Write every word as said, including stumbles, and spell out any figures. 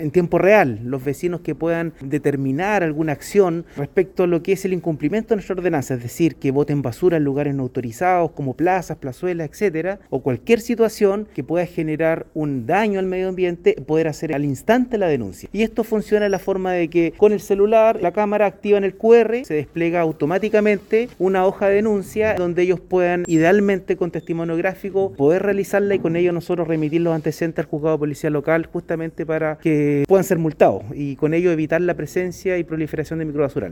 en tiempo real, los vecinos que puedan determinar alguna acción respecto a lo que es el incumplimiento de nuestra ordenanza, es decir, que boten basura en lugares no autorizados como plazas, plazuelas, etcétera, o cualquier situación que pueda generar un daño al medio ambiente, poder hacer al instante la denuncia. Y esto funciona de la forma de que con el celular, la cámara activa en el cu erre, se despliega automáticamente una hoja de denuncia donde ellos puedan, idealmente con testimonio gráfico, poder realizarla y con ello nosotros remitir los antecedentes al juzgado de policía local justamente para que puedan ser multados y con ello evitar la presencia y proliferación de microbasurales.